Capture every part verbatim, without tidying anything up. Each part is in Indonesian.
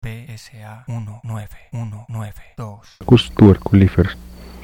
P S A uno nueve uno nueve dos. Cus tuberculiferus.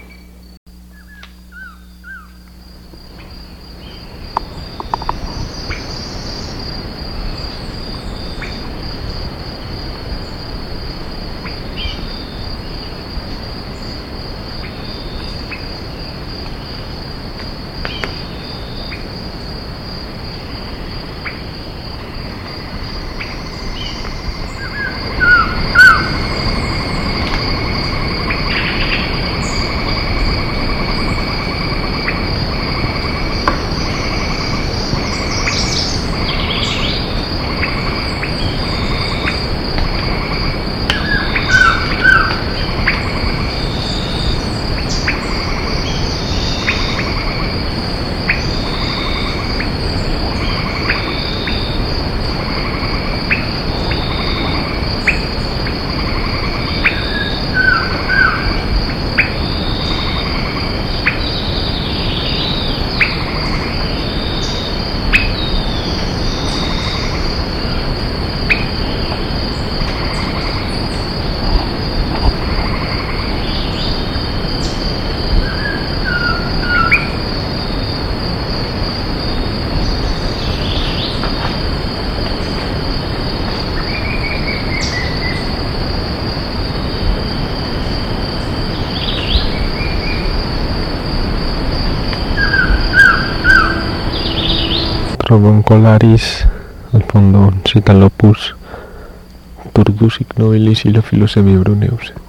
Troboncolaris, al fondo Citalopus, Turdus ignobilis y Lophilus semibruneus.